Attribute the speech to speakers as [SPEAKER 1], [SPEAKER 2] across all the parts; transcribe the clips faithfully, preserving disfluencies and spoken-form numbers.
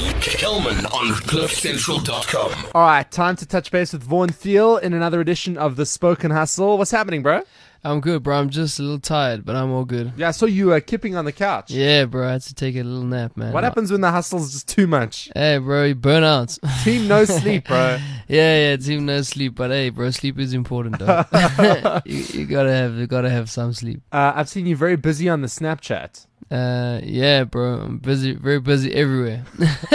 [SPEAKER 1] Kelman on cliff central dot com.
[SPEAKER 2] All right, time to touch base with Vaughan Thiel in another edition of The Spoken Hustle. What's happening, bro?
[SPEAKER 3] I'm good, bro. I'm just a little tired, but I'm all good.
[SPEAKER 2] Yeah, I saw you uh, kipping on the couch.
[SPEAKER 3] Yeah, bro. I had to take a little nap, man.
[SPEAKER 2] What happens when the hustle's just too much?
[SPEAKER 3] Hey, bro, you burn out.
[SPEAKER 2] Team no sleep, bro.
[SPEAKER 3] yeah, yeah, team no sleep. But hey, bro, sleep is important, though. you, you gotta have, you gotta have some sleep.
[SPEAKER 2] Uh, I've seen you very busy on the Snapchat.
[SPEAKER 3] Uh, yeah, bro. I'm busy, very busy everywhere.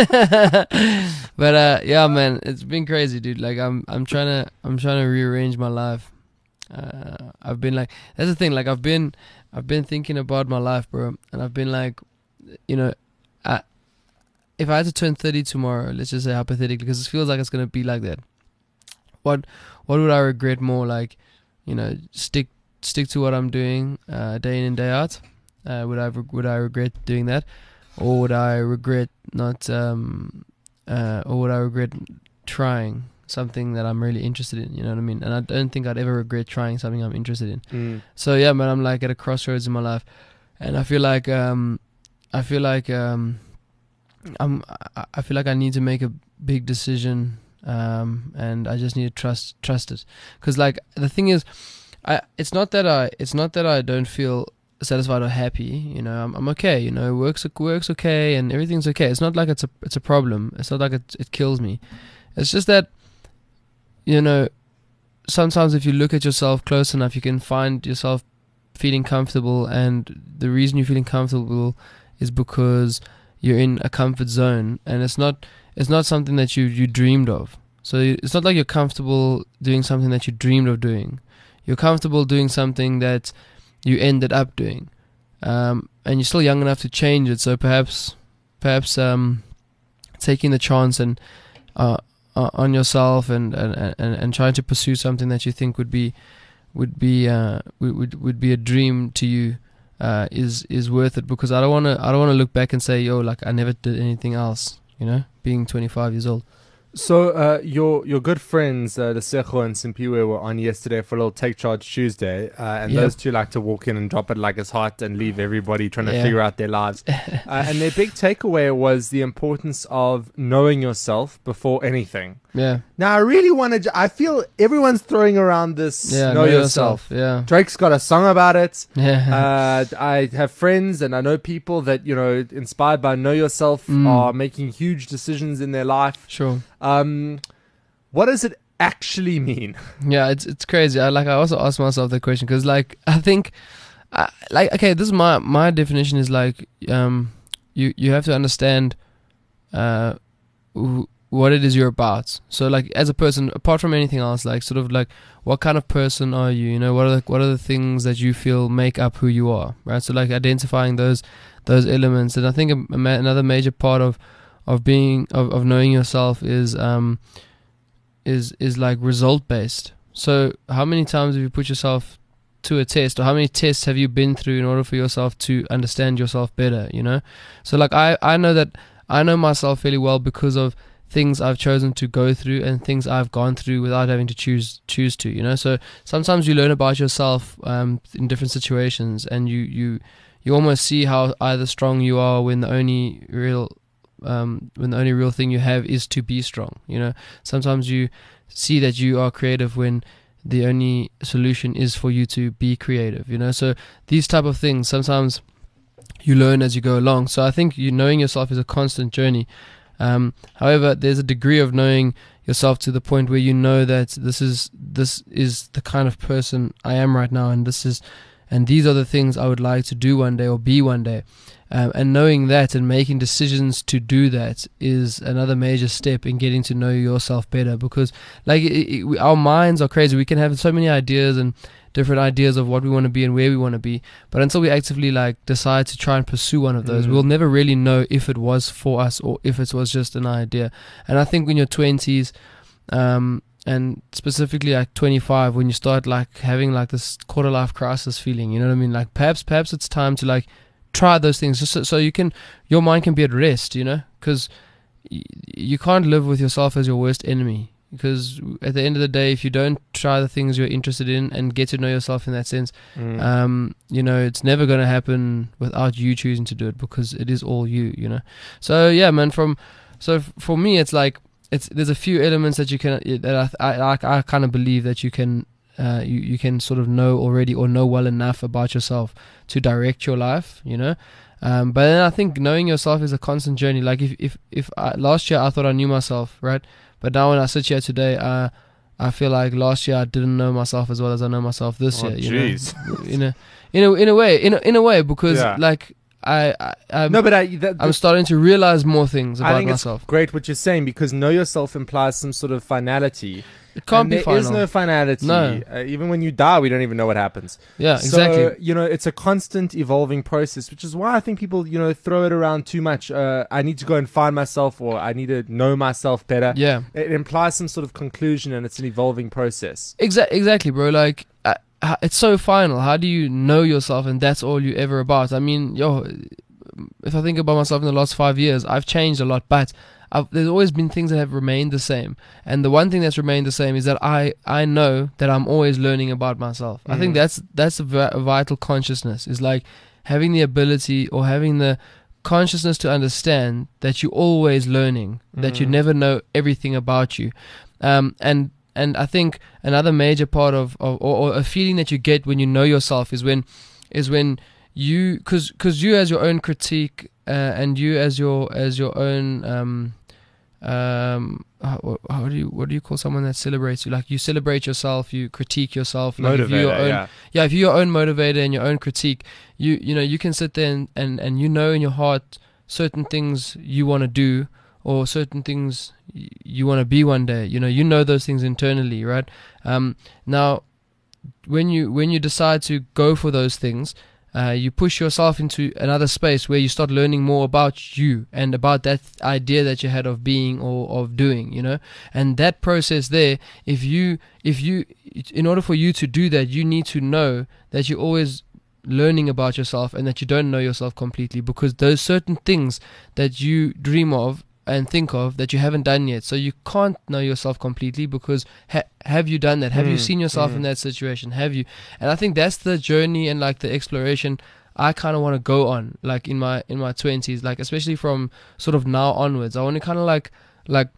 [SPEAKER 3] but uh, yeah, man, it's been crazy, dude. Like I'm, I'm trying to, I'm trying to rearrange my life. Uh, I've been like, that's the thing. Like I've been, I've been thinking about my life, bro, and I've been like, you know, I, if I had to turn thirty tomorrow, let's just say hypothetically, because it feels like it's gonna be like that. What, what would I regret more? Like, you know, stick, stick to what I'm doing, uh, day in and day out. Uh, would I, would I regret doing that, or would I regret not, um, uh, or would I regret trying something that I'm really interested in, you know what I mean? And I don't think I'd ever regret trying something I'm interested in.
[SPEAKER 2] Mm.
[SPEAKER 3] So yeah, man, I'm like at a crossroads in my life, and I feel like um, I feel like um, I'm I I feel like I need to make a big decision, um, and I just need to trust trust it, because like the thing is, I it's not that I it's not that I don't feel satisfied or happy, you know. I'm I'm okay, you know. Works works okay, and everything's okay. It's not like it's a it's a problem. It's not like it it kills me. It's just that, you know, sometimes if you look at yourself close enough, you can find yourself feeling comfortable, and the reason you're feeling comfortable is because you're in a comfort zone, and it's not it's not something that you, you dreamed of. So it's not like you're comfortable doing something that you dreamed of doing. You're comfortable doing something that you ended up doing, um, and you're still young enough to change it. So perhaps perhaps um, taking the chance and uh, on yourself and, and, and, and trying to pursue something that you think would be would be uh, would would be a dream to you uh, is is worth it, because I don't want to I don't want to look back and say, yo, like I never did anything else, you know, being twenty-five years old.
[SPEAKER 2] So uh, your your good friends, uh, Lesego and Simpiwe, were on yesterday for a little Take Charge Tuesday, uh, and
[SPEAKER 3] Yep.
[SPEAKER 2] those two like to walk in and drop it like it's hot and leave everybody trying to
[SPEAKER 3] Yeah.
[SPEAKER 2] figure out their lives. uh, and their big takeaway was the importance of knowing yourself before anything.
[SPEAKER 3] Yeah,
[SPEAKER 2] Now, I really want to... I feel everyone's throwing around this
[SPEAKER 3] yeah,
[SPEAKER 2] know, yourself.
[SPEAKER 3] Yeah,
[SPEAKER 2] Drake's got a song about it.
[SPEAKER 3] yeah,
[SPEAKER 2] Uh, I have friends and I know people that, you know, inspired by Know Yourself
[SPEAKER 3] Mm.
[SPEAKER 2] are making huge decisions in their life.
[SPEAKER 3] sure.
[SPEAKER 2] Um, what does it actually mean?
[SPEAKER 3] Yeah, it's it's crazy. I like I also asked myself that question, because like I think, I, like okay, this is my my definition is like um you you have to understand uh wh- what it is you're about. So like as a person, apart from anything else, like sort of like what kind of person are you? You know, what are the, what are the things that you feel make up who you are, right? So like identifying those those elements, and I think a, a ma- another major part of of being of, of knowing yourself is um is is like result based. So how many times have you put yourself to a test, or how many tests have you been through in order for yourself to understand yourself better, you know? So like I, I know that I know myself fairly well because of things I've chosen to go through and things I've gone through without having to choose choose to, you know? So sometimes you learn about yourself um in different situations, and you you you almost see how either strong you are when the only real um when the only real thing you have is to be strong, you know. Sometimes you see that you are creative when the only solution is for you to be creative, you know. So these type of things sometimes you learn as you go along. So I think you knowing yourself is a constant journey. Um however, there's a degree of knowing yourself to the point where you know that this is this is the kind of person I am right now, and this is and these are the things I would like to do one day or be one day. Um, and knowing that and making decisions to do that is another major step in getting to know yourself better, because like it, it, we, our minds are crazy. We can have so many ideas and different ideas of what we want to be and where we want to be, but until we actively like decide to try and pursue one of those,
[SPEAKER 2] Mm.
[SPEAKER 3] we'll never really know if it was for us or if it was just an idea. And I think in your twenties, um, and specifically like twenty-five, when you start like having like this quarter life crisis feeling, you know what I mean? Like perhaps perhaps it's time to like try those things just so, so you can your mind can be at rest, you know, because y- you can't live with yourself as your worst enemy, because at the end of the day, if you don't try the things you're interested in and get to know yourself in that sense,
[SPEAKER 2] Mm.
[SPEAKER 3] um you know, it's never going to happen without you choosing to do it, because it is all you, you know. So yeah, man, from so f- for me, it's like it's there's a few elements that you can that I I, I, I kind of believe that you can uh, you you can sort of know already or know well enough about yourself to direct your life, you know. Um, but then I think knowing yourself is a constant journey. Like if if if I, last year I thought I knew myself, right? But now when I sit here today, uh, I feel like last year I didn't know myself as well as I know myself this
[SPEAKER 2] Oh,
[SPEAKER 3] year. You
[SPEAKER 2] jeez.
[SPEAKER 3] know, in a in a in a way, in a, in a way, because
[SPEAKER 2] Yeah.
[SPEAKER 3] like I, I I'm,
[SPEAKER 2] No, but I, that,
[SPEAKER 3] I'm starting to realize more things
[SPEAKER 2] I
[SPEAKER 3] about
[SPEAKER 2] think
[SPEAKER 3] myself.
[SPEAKER 2] it's great what you're saying, because know yourself implies some sort of finality.
[SPEAKER 3] It can't
[SPEAKER 2] and
[SPEAKER 3] be
[SPEAKER 2] there
[SPEAKER 3] final.
[SPEAKER 2] is no finality.
[SPEAKER 3] No.
[SPEAKER 2] Uh, even when you die, we don't even know what happens.
[SPEAKER 3] yeah,
[SPEAKER 2] So,
[SPEAKER 3] exactly.
[SPEAKER 2] you know, it's a constant evolving process, which is why I think people, you know, throw it around too much. Uh, I need to go and find myself, or I need to know myself better.
[SPEAKER 3] Yeah,
[SPEAKER 2] It implies some sort of conclusion, and it's an evolving process.
[SPEAKER 3] Exa- exactly, bro. Like uh, h- it's so final. How do you know yourself, and that's all you ever about? I mean, yo, if I think about myself in the last five years, I've changed a lot, but I've, there's always been things that have remained the same. And the one thing that's remained the same is that I, I know that I'm always learning about myself. I think
[SPEAKER 2] Mm.
[SPEAKER 3] that's that's a, vi- a vital consciousness, is like having the ability or having the consciousness to understand that you're always learning, that you
[SPEAKER 2] Mm.
[SPEAKER 3] never know everything about you. Um, and and I think another major part of, of or, or a feeling that you get when you know yourself is when is when you because because you as your own critique uh, and you as your as your own um um how, how do you what do you call someone that celebrates you? Like you celebrate yourself, you critique yourself, like if you're your
[SPEAKER 2] Motivator,
[SPEAKER 3] own
[SPEAKER 2] yeah.
[SPEAKER 3] yeah if you're your own motivator and your own critique, you you know you can sit there and and, and you know in your heart certain things you want to do, or certain things y- you want to be one day. You know you know those things internally, right? Um now when you when you decide to go for those things, uh, you push yourself into another space where you start learning more about you and about that idea that you had of being or of doing, you know. And that process there, if you if you in order for you to do that, you need to know that you're always learning about yourself and that you don't know yourself completely, because those certain things that you dream of and think of that you haven't done yet. So you can't know yourself completely, because ha- have you done that? Have you
[SPEAKER 2] Mm,
[SPEAKER 3] seen yourself
[SPEAKER 2] mm.
[SPEAKER 3] in that situation? Have you? And I think that's the journey and like the exploration I kind of want to go on, like in my in my twenties, like especially from sort of now onwards. I want to kind of like like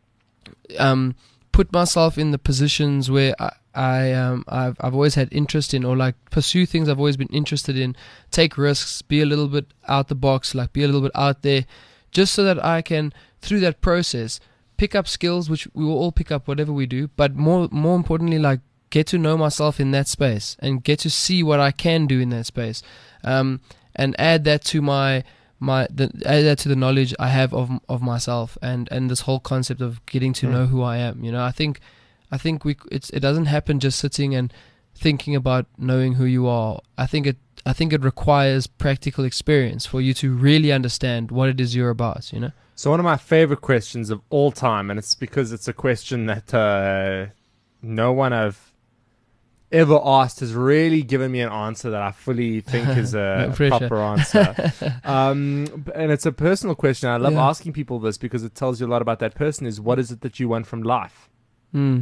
[SPEAKER 3] um put myself in the positions where I. I um I've I've always had interest in, or like pursue things I've always been interested in, take risks, be a little bit out the box, like be a little bit out there, just so that I can, through that process, pick up skills, which we will all pick up whatever we do, but more more importantly, like get to know myself in that space and get to see what I can do in that space, um, and add that to my my the, add that to the knowledge I have of of myself, and and this whole concept of getting to
[SPEAKER 2] Mm.
[SPEAKER 3] know who I am. You know, I think I think we it's it doesn't happen just sitting and thinking about knowing who you are. I think it I think it requires practical experience for you to really understand what it is you're about, you know?
[SPEAKER 2] So one of my favorite questions of all time, and it's because it's a question that uh, no one I've ever asked has really given me an answer that I fully think is a
[SPEAKER 3] No pressure.
[SPEAKER 2] proper answer. um, b- and it's a personal question. I love
[SPEAKER 3] Yeah.
[SPEAKER 2] asking people this because it tells you a lot about that person. Is what is it that you want from life?
[SPEAKER 3] Hmm.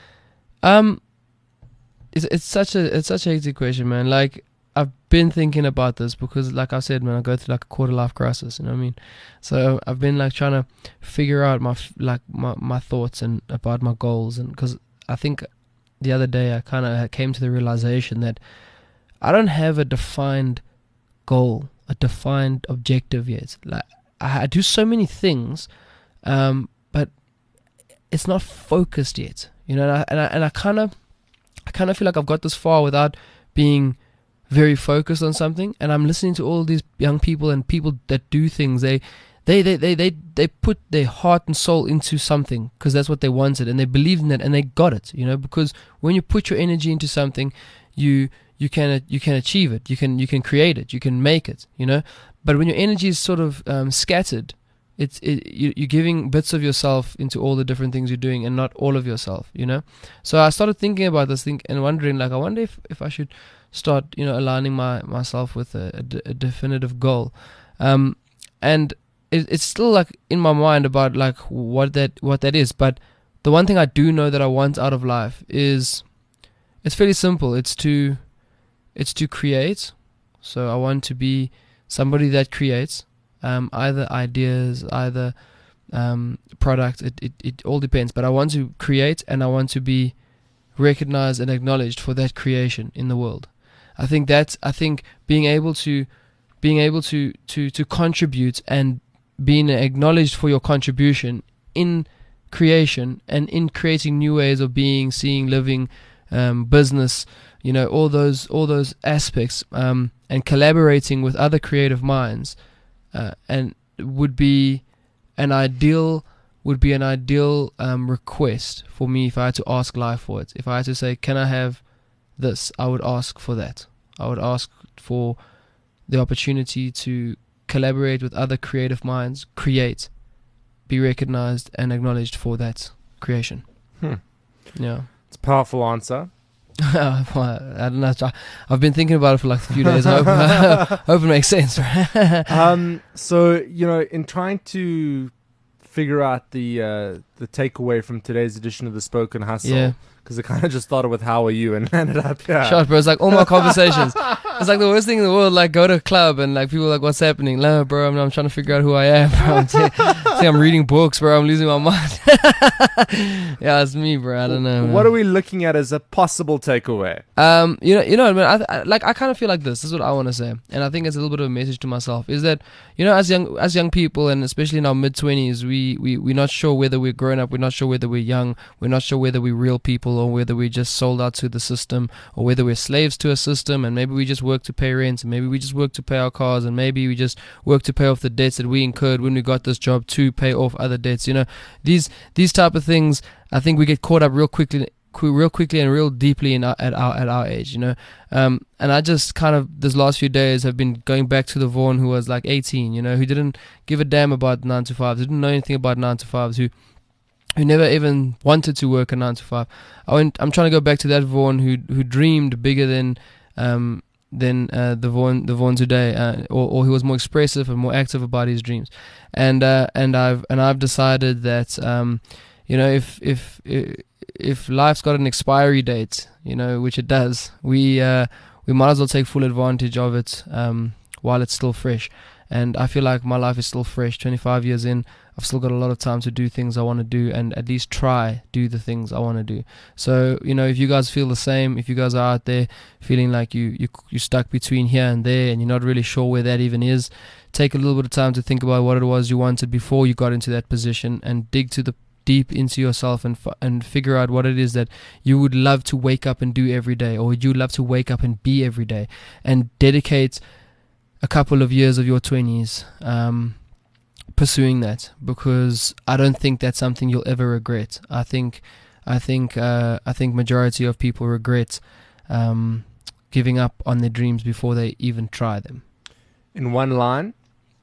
[SPEAKER 3] Um, it's it's such a it's such a hectic question, man. Like I've been thinking about this because, like I said, man, I go through like a quarter life crisis. You know what I mean? So I've been like trying to figure out my f- like my my thoughts and about my goals, and because I think the other day I kind of came to the realization that I don't have a defined goal, a defined objective yet. Like I, I do so many things, um, but it's not focused yet. You know, and I and I, and I kind of, I kind of feel like I've got this far without being very focused on something. And I'm listening to all these young people and people that do things. They, they, they, they, they, they put their heart and soul into something because that's what they wanted, and they believed in it, and they got it. You know, because when you put your energy into something, you you can you can achieve it. You can you can create it. You can make it. You know, but when your energy is sort of um, scattered, it's it, you, you're giving bits of yourself into all the different things you're doing and not all of yourself, you know. So I started thinking about this thing and wondering, like, I wonder if, if I should start, you know, aligning my myself with a, a, d- a definitive goal, um, and it, it's still like in my mind about like what that what that is. But the one thing I do know that I want out of life is it's fairly simple. It's to it's to create. So I want to be somebody that creates. Um, either ideas, either um, product. It, it it all depends. But I want to create, and I want to be recognized and acknowledged for that creation in the world. I think that's I think being able to being able to to to contribute and being acknowledged for your contribution in creation and in creating new ways of being, seeing, living, um, business, you know, all those all those aspects, um, and collaborating with other creative minds, uh, and would be an ideal would be an ideal um, request for me if I had to ask life for it. If I had to say, can I have this? I would ask for that. I would ask for the opportunity to collaborate with other creative minds, create, be recognized and acknowledged for that creation.
[SPEAKER 2] Hmm.
[SPEAKER 3] Yeah.
[SPEAKER 2] It's a powerful answer.
[SPEAKER 3] I don't know. I've been thinking about it for like a few days. I hope, I hope it makes sense.
[SPEAKER 2] um, so, you know, in trying to figure out the uh, the takeaway from today's edition of the Spoken Hustle,
[SPEAKER 3] yeah.
[SPEAKER 2] because I kind of just started with how are you and ended up here.
[SPEAKER 3] Shut, bro. It's like all my conversations. It's like the worst thing in the world. Like go to a club and like people are like, what's happening? No, bro. I'm, I'm trying to figure out who I am, bro. I'm, t- see, I'm reading books, bro. I'm losing my mind. Yeah, it's me, bro. I don't know. Man.
[SPEAKER 2] What are we looking at as a possible takeaway?
[SPEAKER 3] Um, you know, you know, man. I, I like. I kind of feel like this. This is what I want to say, and I think it's a little bit of a message to myself. Is that, you know, as young as young people, and especially in our mid twenties, we we we're not sure whether we're grown up. We're not sure whether we're young. We're not sure whether we're real people or whether we just sold out to the system, or whether we're slaves to a system, and maybe we just work to pay rent, and maybe we just work to pay our cars, and maybe we just work to pay off the debts that we incurred when we got this job to pay off other debts. You know, these these type of things. I think we get caught up real quickly, real quickly and real deeply in our, at our at our age. You know, um, and I just kind of this last few days have been going back to the Vaughn who was like eighteen. You know, who didn't give a damn about nine to fives, didn't know anything about nine to fives, who. who never even wanted to work a nine to five. I went, I'm trying to go back to that Vaughn who who dreamed bigger than um, than uh, the Vaughn the Vaughn today, uh, or or he was more expressive and more active about his dreams. And uh, and I've and I've decided that um, you know if if if life's got an expiry date, you know, which it does, we uh, we might as well take full advantage of it um, while it's still fresh. And I feel like my life is still fresh. twenty-five years in, I've still got a lot of time to do things I want to do, and at least try do the things I want to do. So, you know, if you guys feel the same, if you guys are out there feeling like you you you're stuck between here and there, and you're not really sure where that even is, take a little bit of time to think about what it was you wanted before you got into that position, and dig to the deep into yourself and f- and figure out what it is that you would love to wake up and do every day, or you'd love to wake up and be every day, and dedicate a couple of years of your twenties um, pursuing that, because I don't think that's something you'll ever regret. I think, I think, uh, I think majority of people regret um, giving up on their dreams before they even try them.
[SPEAKER 2] In one line.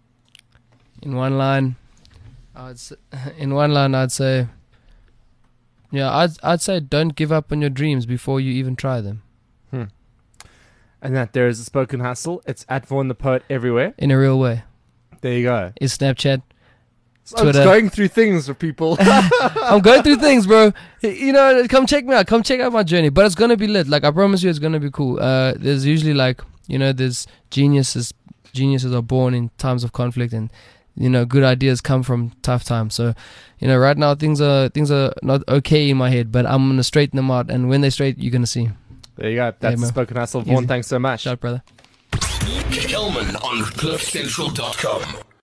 [SPEAKER 3] In one line, I'd s- in one line I'd say, yeah, I'd I'd say don't give up on your dreams before you even try them.
[SPEAKER 2] Hmm. And that there is a Spoken Hustle. It's at Vaughn the Poet everywhere.
[SPEAKER 3] In a real way.
[SPEAKER 2] There you go.
[SPEAKER 3] Is Snapchat,
[SPEAKER 2] So
[SPEAKER 3] Twitter.
[SPEAKER 2] I'm going through things for people.
[SPEAKER 3] I'm going through things, bro. You know, come check me out. Come check out my journey. But it's gonna be lit. Like I promise you, it's gonna be cool. Uh, there's usually like, you know, there's geniuses. Geniuses are born in times of conflict, and you know, good ideas come from tough times. So, you know, right now things are things are not okay in my head, but I'm gonna straighten them out. And when they're straight, you're gonna see.
[SPEAKER 2] There you go. That's
[SPEAKER 3] Yeah,
[SPEAKER 2] the
[SPEAKER 3] man.
[SPEAKER 2] Spoken Hustle. Vaughn,
[SPEAKER 3] Easy.
[SPEAKER 2] thanks so much.
[SPEAKER 3] Shout out, brother.
[SPEAKER 1] Kelman on cliff central dot com.